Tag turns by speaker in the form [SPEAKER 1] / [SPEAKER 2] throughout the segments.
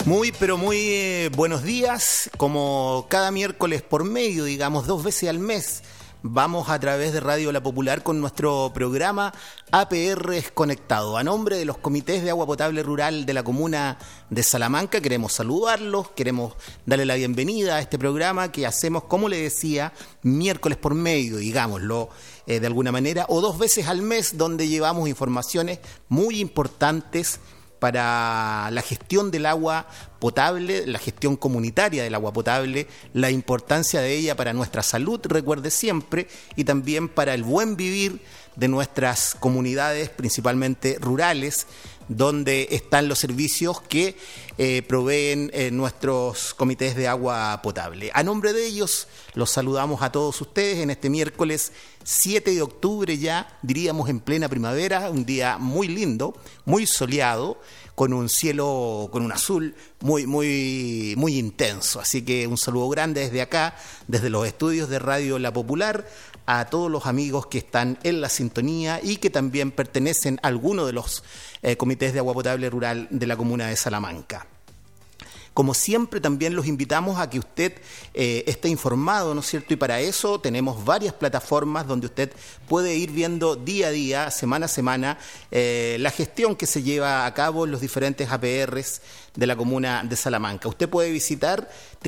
[SPEAKER 1] Muy, pero muy buenos días. Como cada miércoles por medio, digamos, 2 veces al mes, vamos a través de Radio La Popular con nuestro programa APR Conectado. A nombre de los comités de agua potable rural de la comuna de Salamanca, queremos saludarlos, queremos darle la bienvenida a este programa que hacemos, como le decía, miércoles por medio, digámoslo de alguna manera, o 2 veces al mes, donde llevamos informaciones muy importantes para la gestión del agua potable, la gestión comunitaria del agua potable, la importancia de ella para nuestra salud, recuerde siempre, y también para el buen vivir de nuestras comunidades, principalmente rurales, donde están los servicios que proveen nuestros comités de agua potable. A nombre de ellos, los saludamos a todos ustedes en este miércoles 7 de octubre ya, diríamos en plena primavera, un día muy lindo, muy soleado, con un cielo, con un azul muy intenso. Así que un saludo grande desde acá, desde los estudios de Radio La Popular, a todos los amigos que están en la sintonía y que también pertenecen a alguno de los comités de agua potable rural de la comuna de Salamanca. Como siempre, también los invitamos a que usted esté informado, ¿no es cierto? Y para eso tenemos varias plataformas donde usted puede ir viendo día a día, semana a semana, la gestión que se lleva a cabo en los diferentes APRs de la comuna de Salamanca. Usted puede visitar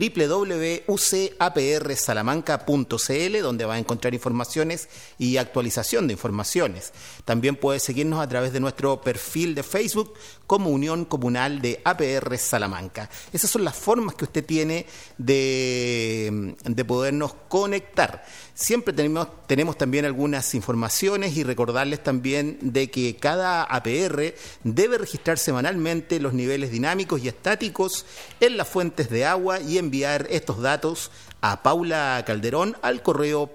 [SPEAKER 1] www.ucaprSalamanca.cl, donde va a encontrar informaciones y actualización de informaciones. También puede seguirnos a través de nuestro perfil de Facebook como Unión Comunal de APR Salamanca. Esas son las formas que usted tiene de podernos conectar. Siempre tenemos también algunas informaciones y recordarles también de que cada APR debe registrar semanalmente los niveles dinámicos y estáticos en las fuentes de agua y enviar estos datos a Paula Calderón al correo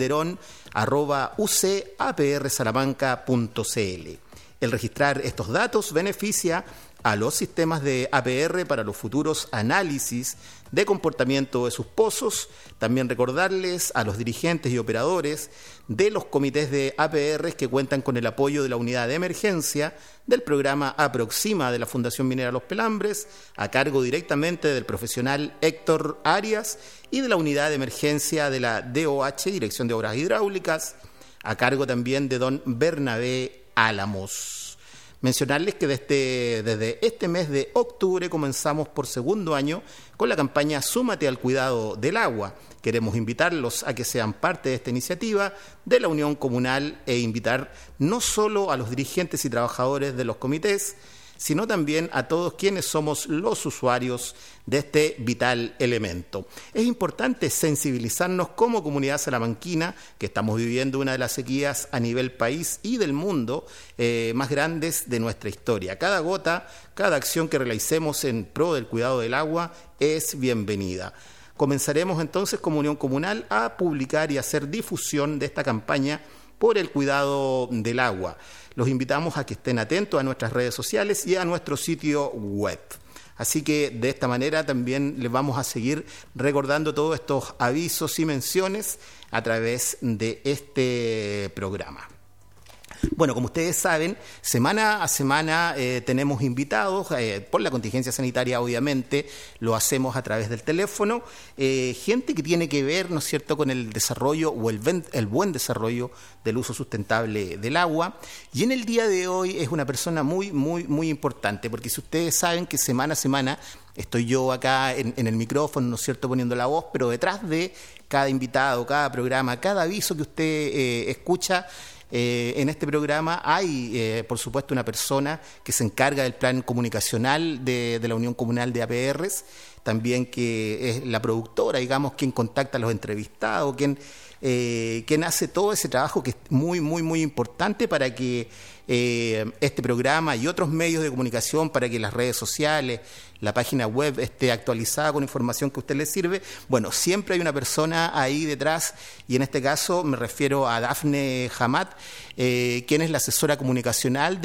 [SPEAKER 1] pcalderón@ucaprSalamanca.cl. El registrar estos datos beneficia a los sistemas de APR para los futuros análisis de comportamiento de sus pozos. También recordarles a los dirigentes y operadores de los comités de APR que cuentan con el apoyo de la unidad de emergencia del programa Aproxima de la Fundación Minera Los Pelambres, a cargo directamente del profesional Héctor Arias, y de la unidad de emergencia de la DOH, Dirección de Obras Hidráulicas, a cargo también de don Bernabé Álamos. Mencionarles que desde este mes de octubre comenzamos por segundo año con la campaña Súmate al Cuidado del Agua. Queremos invitarlos a que sean parte de esta iniciativa de la Unión Comunal e invitar no solo a los dirigentes y trabajadores de los comités, sino también a todos quienes somos los usuarios de este vital elemento. Es importante sensibilizarnos como comunidad salamanquina, que estamos viviendo una de las sequías a nivel país y del mundo más grandes de nuestra historia. Cada gota, cada acción que realicemos en pro del cuidado del agua es bienvenida. Comenzaremos entonces como Unión Comunal a publicar y hacer difusión de esta campaña por el cuidado del agua. Los invitamos a que estén atentos a nuestras redes sociales y a nuestro sitio web. Así que de esta manera también les vamos a seguir recordando todos estos avisos y menciones a través de este programa. Bueno, como ustedes saben, semana a semana tenemos invitados, por la contingencia sanitaria obviamente, lo hacemos a través del teléfono, gente que tiene que ver, ¿no es cierto?, con el desarrollo o el buen desarrollo del uso sustentable del agua. Y en el día de hoy es una persona muy importante, porque si ustedes saben que semana a semana estoy yo acá en el micrófono, ¿no es cierto?, poniendo la voz, pero detrás de cada invitado, cada programa, cada aviso que usted escucha, en este programa hay, por supuesto, una persona que se encarga del plan comunicacional de la Unión Comunal de APRs, también que es la productora, digamos, quien contacta a los entrevistados, quien hace todo ese trabajo que es muy importante para que este programa y otros medios de comunicación, para que las redes sociales, la página web esté actualizada con información que a usted le sirve. Bueno, siempre hay una persona ahí detrás, y en este caso me refiero a Dafne Hamad, quien es la asesora comunicacional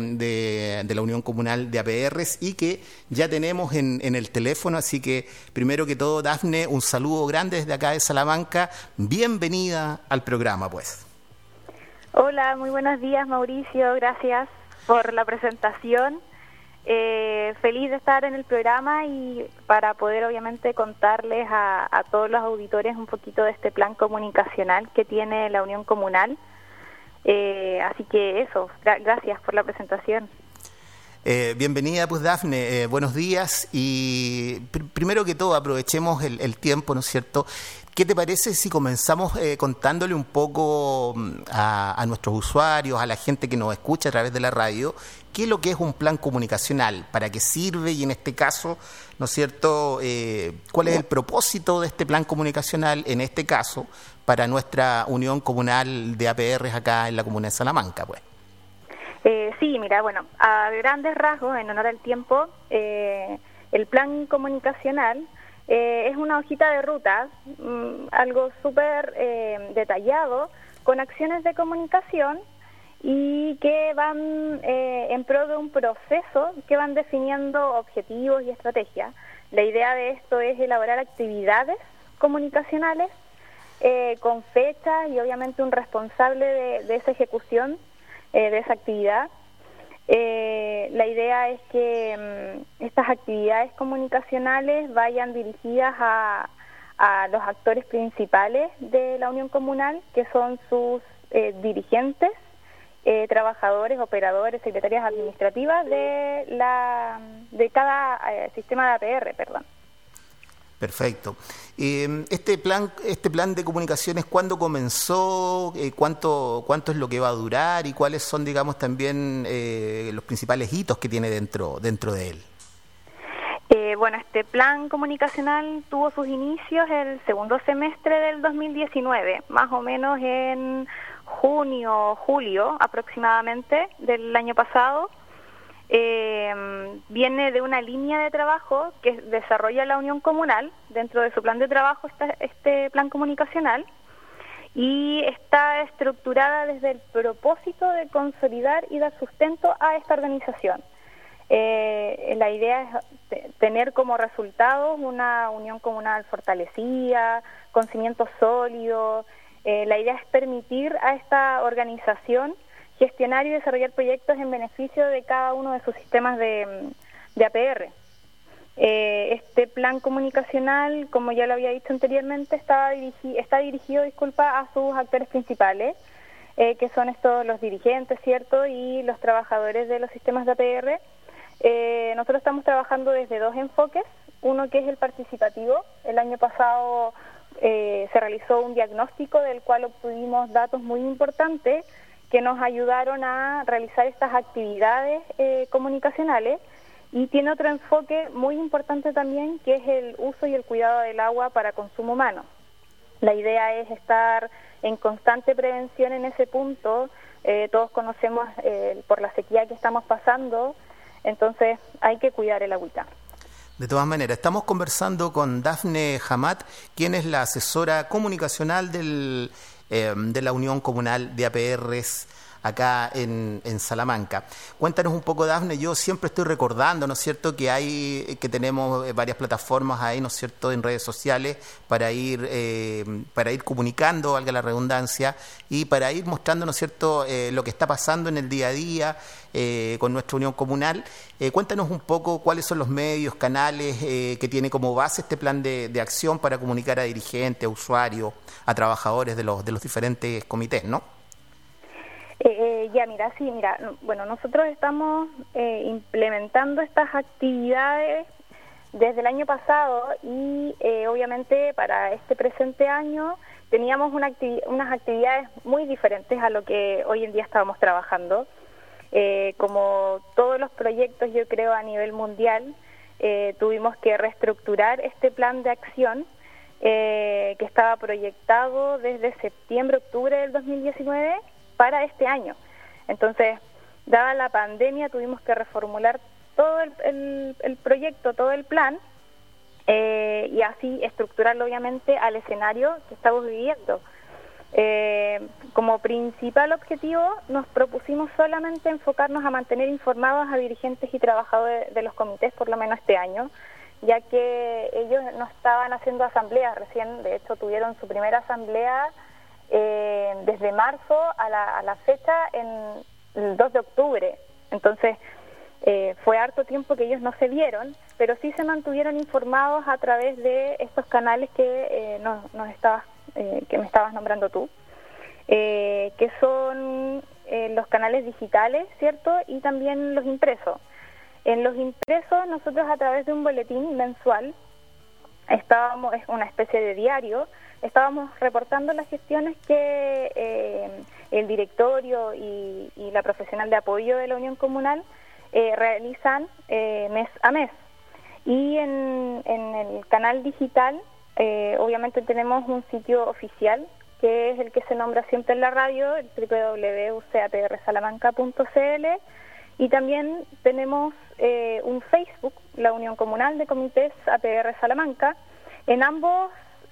[SPEAKER 1] de la Unión Comunal de APRs y que ya tenemos en el teléfono. Así que, primero que todo, Dafne, un saludo grande desde acá de Salamanca. Bienvenida al programa, pues.
[SPEAKER 2] Hola, muy buenos días, Mauricio. Gracias por la presentación. Feliz de estar en el programa y para poder obviamente contarles a todos los auditores un poquito de este plan comunicacional que tiene la Unión Comunal. Así que eso, gracias por la presentación.
[SPEAKER 1] Bienvenida pues Dafne, buenos días y primero que todo aprovechemos el tiempo, ¿no es cierto? ¿Qué te parece si comenzamos contándole un poco a nuestros usuarios, a la gente que nos escucha a través de la radio, qué es lo que es un plan comunicacional, para qué sirve y en este caso, ¿no es cierto?, cuál es el propósito de este plan comunicacional, en este caso, para nuestra Unión Comunal de APRs acá en la Comuna de Salamanca, pues.
[SPEAKER 2] Sí, mira, bueno, a grandes rasgos, en honor al tiempo, el plan comunicacional es una hojita de ruta, algo súper detallado, con acciones de comunicación y que van en pro de un proceso que van definiendo objetivos y estrategias. La idea de esto es elaborar actividades comunicacionales con fechas y obviamente un responsable de esa ejecución de esa actividad. La idea es que estas actividades comunicacionales vayan dirigidas a los actores principales de la Unión Comunal, que son sus dirigentes, trabajadores, operadores, secretarias administrativas de cada sistema de APR, perdón.
[SPEAKER 1] Perfecto. Este plan de comunicaciones, ¿cuándo comenzó? ¿Cuánto es lo que va a durar? ¿Y cuáles son, digamos, también los principales hitos que tiene dentro de él?
[SPEAKER 2] Bueno, este plan comunicacional tuvo sus inicios el segundo semestre del 2019, más o menos en junio, julio aproximadamente del año pasado. Viene de una línea de trabajo que desarrolla la Unión Comunal. Dentro de su plan de trabajo está este plan comunicacional y está estructurada desde el propósito de consolidar y dar sustento a esta organización. La idea es tener como resultado una unión comunal fortalecida, con cimientos sólidos. La idea es permitir a esta organización gestionar y desarrollar proyectos en beneficio de cada uno de sus sistemas de APR. Este plan comunicacional, como ya lo había dicho anteriormente, está dirigido a sus actores principales, que son estos los dirigentes, ¿cierto?, y los trabajadores de los sistemas de APR. Nosotros estamos trabajando desde dos enfoques, uno que es el participativo. El año pasado se realizó un diagnóstico del cual obtuvimos datos muy importantes que nos ayudaron a realizar estas actividades comunicacionales, y tiene otro enfoque muy importante también, que es el uso y el cuidado del agua para consumo humano. La idea es estar en constante prevención en ese punto. Todos conocemos por la sequía que estamos pasando, entonces hay que cuidar el agüita.
[SPEAKER 1] De todas maneras, estamos conversando con Dafne Hamat, quien es la asesora comunicacional de la Unión Comunal de APRs acá en Salamanca. Cuéntanos un poco, Dafne. Yo siempre estoy recordando, ¿no es cierto?, que tenemos varias plataformas ahí, ¿no es cierto?, en redes sociales para ir comunicando, valga la redundancia, y para ir mostrando, ¿no es cierto?, lo que está pasando en el día a día con nuestra Unión Comunal. Cuéntanos un poco cuáles son los medios, canales que tiene como base este plan de acción para comunicar a dirigentes, a usuarios, a trabajadores de los diferentes comités, ¿no?
[SPEAKER 2] Bueno, nosotros estamos implementando estas actividades desde el año pasado y obviamente para este presente año teníamos unas actividades muy diferentes a lo que hoy en día estábamos trabajando. Como todos los proyectos, yo creo, a nivel mundial, tuvimos que reestructurar este plan de acción que estaba proyectado desde septiembre, octubre del 2019 para este año. Entonces, dada la pandemia, tuvimos que reformular todo el proyecto, todo el plan, y así estructurarlo obviamente al escenario que estamos viviendo. Como principal objetivo nos propusimos solamente enfocarnos a mantener informados a dirigentes y trabajadores de los comités, por lo menos este año, ya que ellos no estaban haciendo asambleas recién. De hecho tuvieron su primera asamblea desde marzo a la fecha en el 2 de octubre. Entonces Fue harto tiempo que ellos no se vieron, pero sí se mantuvieron informados a través de estos canales que que me estabas nombrando tú, que son los canales digitales, ¿cierto? Y también los impresos. En los impresos, nosotros a través de un boletín mensual, es una especie de diario, estábamos reportando las gestiones que el directorio y la profesional de apoyo de la Unión Comunal realizan mes a mes. Y en el canal digital, obviamente tenemos un sitio oficial, que es el que se nombra siempre en la radio, el www.ucaprSalamanca.cl, y también tenemos un Facebook, la Unión Comunal de Comités APR Salamanca. En ambos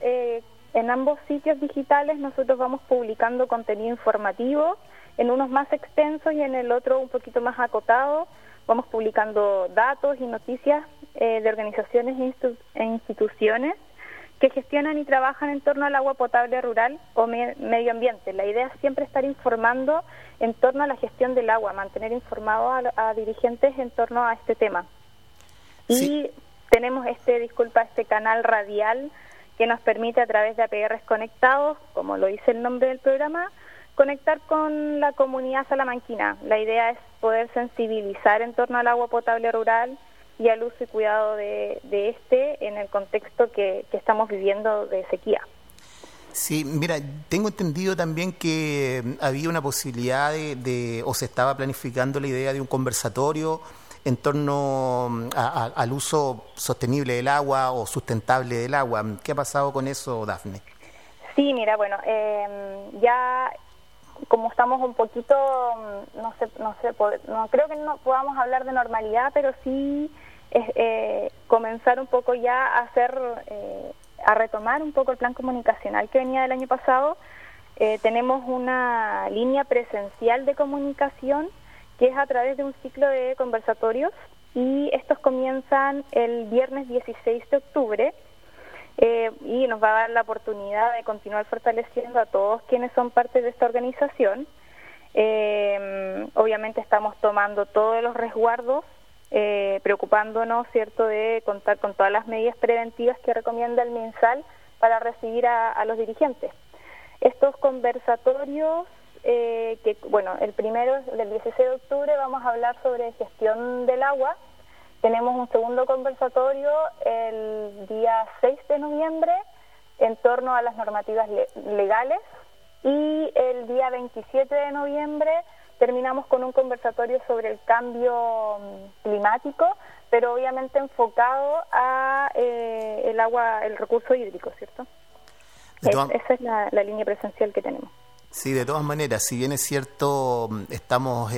[SPEAKER 2] sitios digitales nosotros vamos publicando contenido informativo, en unos más extensos y en el otro un poquito más acotado. Vamos publicando datos y noticias de organizaciones e instituciones que gestionan y trabajan en torno al agua potable rural o medio ambiente. La idea es siempre estar informando en torno a la gestión del agua, mantener informados a dirigentes en torno a este tema. Sí. Y tenemos este canal radial que nos permite a través de APRs conectados, como lo dice el nombre del programa, conectar con la comunidad salamanquina. La idea es poder sensibilizar en torno al agua potable rural y al uso y cuidado de este en el contexto que estamos viviendo de sequía.
[SPEAKER 1] Sí, mira, tengo entendido también que había una posibilidad o se estaba planificando la idea de un conversatorio en torno al uso sostenible del agua o sustentable del agua. ¿Qué ha pasado con eso, Dafne?
[SPEAKER 2] Sí, mira, bueno, ya como estamos un poquito, no creo que no podamos hablar de normalidad, pero sí comenzar un poco ya a retomar un poco el plan comunicacional que venía del año pasado. Tenemos una línea presencial de comunicación que es a través de un ciclo de conversatorios, y estos comienzan el viernes 16 de octubre y nos va a dar la oportunidad de continuar fortaleciendo a todos quienes son parte de esta organización. Obviamente estamos tomando todos los resguardos, preocupándonos, ¿cierto?, de contar con todas las medidas preventivas que recomienda el MinSal para recibir a los dirigentes. Estos conversatorios, el primero, del 16 de octubre, vamos a hablar sobre gestión del agua. Tenemos un segundo conversatorio el día 6 de noviembre en torno a las normativas legales, y el día 27 de noviembre terminamos con un conversatorio sobre el cambio climático, pero obviamente enfocado a el agua, el recurso hídrico, ¿cierto? Esa es la línea presencial que tenemos.
[SPEAKER 1] Sí, de todas maneras, si bien es cierto, estamos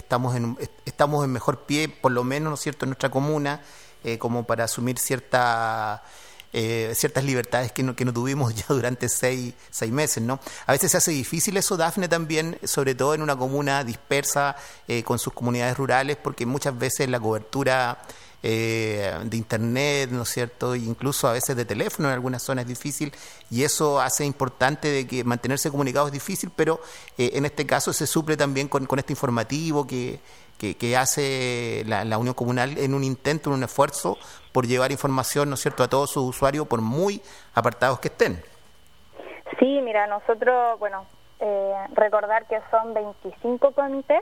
[SPEAKER 1] en mejor pie, por lo menos, ¿no es cierto?, en nuestra comuna, como para asumir ciertas libertades que no tuvimos ya durante seis meses, ¿no? A veces se hace difícil eso, Dafne, también, sobre todo en una comuna dispersa con sus comunidades rurales, porque muchas veces la cobertura de internet, ¿no es cierto?, incluso a veces de teléfono en algunas zonas es difícil, y eso hace importante de que mantenerse comunicado es difícil, pero en este caso se suple también con este informativo que hace la Unión Comunal en un intento, en un esfuerzo por llevar información, ¿no es cierto?, a todos sus usuarios, por muy apartados que estén.
[SPEAKER 2] Sí, mira, nosotros, recordar que son 25 comités,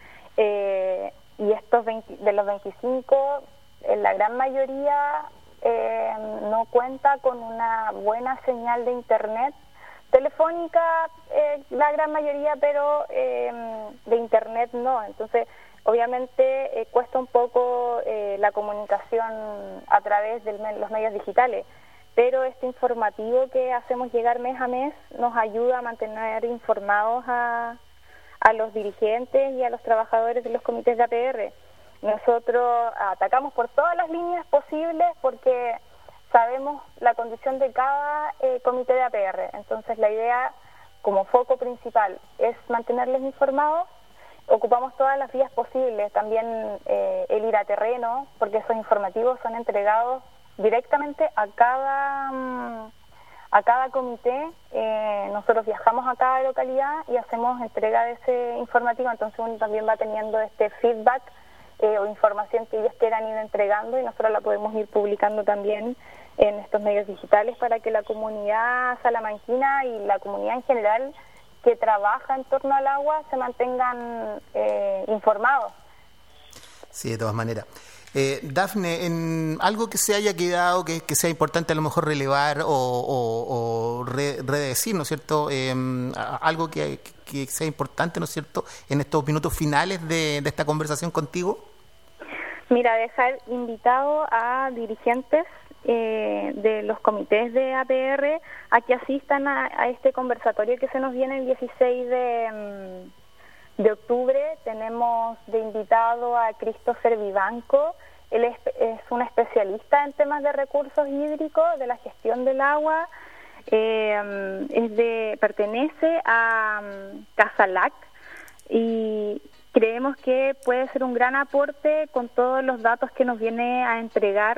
[SPEAKER 2] y estos de los 25, la gran mayoría no cuenta con una buena señal de internet telefónica, la gran mayoría, pero de internet no. Entonces, obviamente cuesta un poco la comunicación a través de los medios digitales, pero este informativo que hacemos llegar mes a mes nos ayuda a mantener informados a los dirigentes y a los trabajadores de los comités de APR. Nosotros atacamos por todas las líneas posibles porque sabemos la condición de cada comité de APR. Entonces la idea, como foco principal, es mantenerles informados. Ocupamos todas las vías posibles, también el ir a terreno, porque esos informativos son entregados directamente a cada comité. Nosotros viajamos a cada localidad y hacemos entrega de ese informativo, entonces uno también va teniendo este feedback o información que ellos quieran ir entregando, y nosotros la podemos ir publicando también en estos medios digitales para que la comunidad salamanquina y la comunidad en general que trabaja en torno al agua se mantengan informados.
[SPEAKER 1] Sí, de todas maneras. Dafne, en algo que se haya quedado, que sea importante a lo mejor relevar o redecir, ¿no es cierto? Algo que sea importante, ¿no es cierto?, en estos minutos finales de esta conversación contigo.
[SPEAKER 2] Mira, dejar invitado a dirigentes de los comités de APR a que asistan a este conversatorio que se nos viene el 16 de octubre. Tenemos de invitado a Christopher Vivanco. Él es un especialista en temas de recursos hídricos, de la gestión del agua. Pertenece a Casalac y creemos que puede ser un gran aporte con todos los datos que nos viene a entregar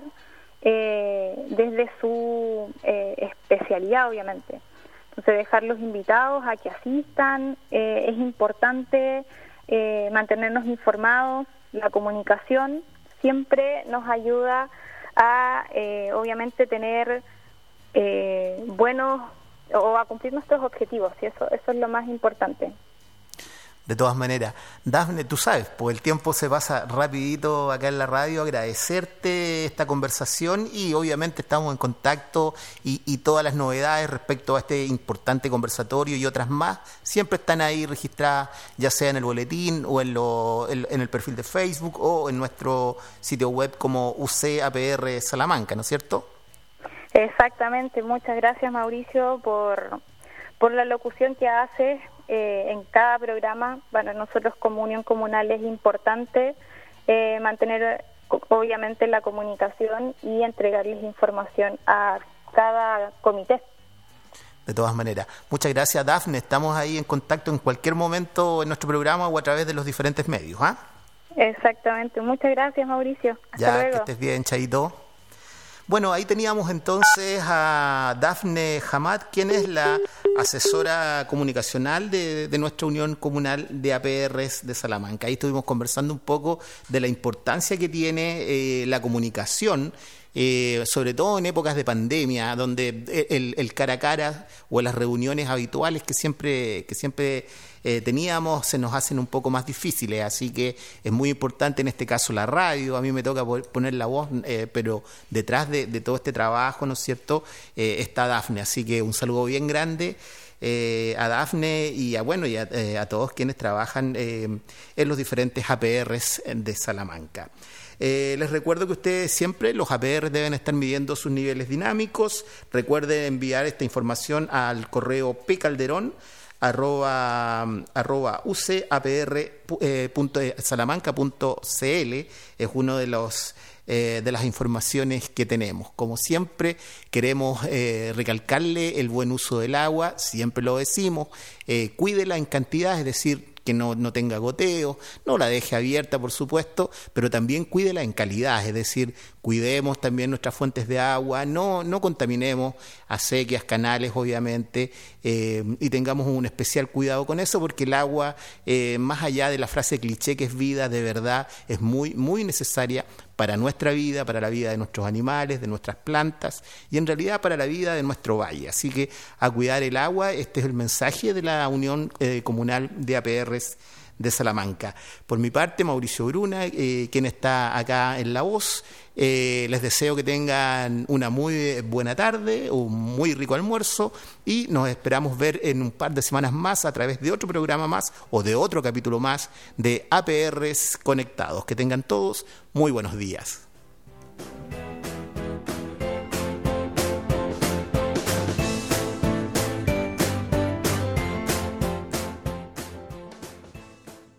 [SPEAKER 2] desde su especialidad, obviamente. Entonces, dejarlos invitados a que asistan. Es importante mantenernos informados. La comunicación siempre nos ayuda a, obviamente, tener buenos o a cumplir nuestros objetivos, y eso es lo más importante.
[SPEAKER 1] De todas maneras, Dafne, tú sabes, pues el tiempo se pasa rapidito acá en la radio. Agradecerte esta conversación y obviamente estamos en contacto y todas las novedades respecto a este importante conversatorio y otras más siempre están ahí registradas, ya sea en el boletín o en el perfil de Facebook o en nuestro sitio web como UCAPR Salamanca, ¿no es cierto?
[SPEAKER 2] Exactamente. Muchas gracias, Mauricio, por la locución que haces en cada programa. Para nosotros como Unión Comunal es importante mantener obviamente la comunicación y entregarles información a cada comité.
[SPEAKER 1] De todas maneras, muchas gracias, Dafne. Estamos ahí en contacto en cualquier momento en nuestro programa o a través de los diferentes medios.
[SPEAKER 2] Exactamente. Muchas gracias, Mauricio. Hasta luego.
[SPEAKER 1] Que estés bien, chaito. Bueno, ahí teníamos entonces a Dafne Hamad, quien es la asesora comunicacional de nuestra Unión Comunal de APRs de Salamanca. Ahí estuvimos conversando un poco de la importancia que tiene la comunicación, sobre todo en épocas de pandemia, donde el cara a cara o las reuniones habituales que siempre teníamos se nos hacen un poco más difíciles, así que es muy importante en este caso la radio. A mí me toca poner la voz, pero detrás de todo este trabajo, ¿no es cierto?, está Dafne, así que un saludo bien grande a Dafne y a todos quienes trabajan en los diferentes APRs de Salamanca. Les recuerdo que ustedes siempre, los APR, deben estar midiendo sus niveles dinámicos. Recuerden enviar esta información al correo pcalderon@ucapr.salamanca.cl. Es uno de las informaciones que tenemos. Como siempre, queremos recalcarle el buen uso del agua. Siempre lo decimos, cuídela en cantidad, es decir, que no tenga goteo, no la deje abierta, por supuesto, pero también cuídela en calidad, es decir, cuidemos también nuestras fuentes de agua, no contaminemos acequias, canales, obviamente, y tengamos un especial cuidado con eso, porque el agua, más allá de la frase cliché que es vida, de verdad, es muy, muy necesaria para nuestra vida, para la vida de nuestros animales, de nuestras plantas y en realidad para la vida de nuestro valle. Así que a cuidar el agua, este es el mensaje de la Unión Comunal de APRs de Salamanca. Por mi parte, Mauricio Bruna, quien está acá en la voz, les deseo que tengan una muy buena tarde, un muy rico almuerzo y nos esperamos ver en un par de semanas más a través de otro programa más o de otro capítulo más de APRs Conectados. Que tengan todos muy buenos días.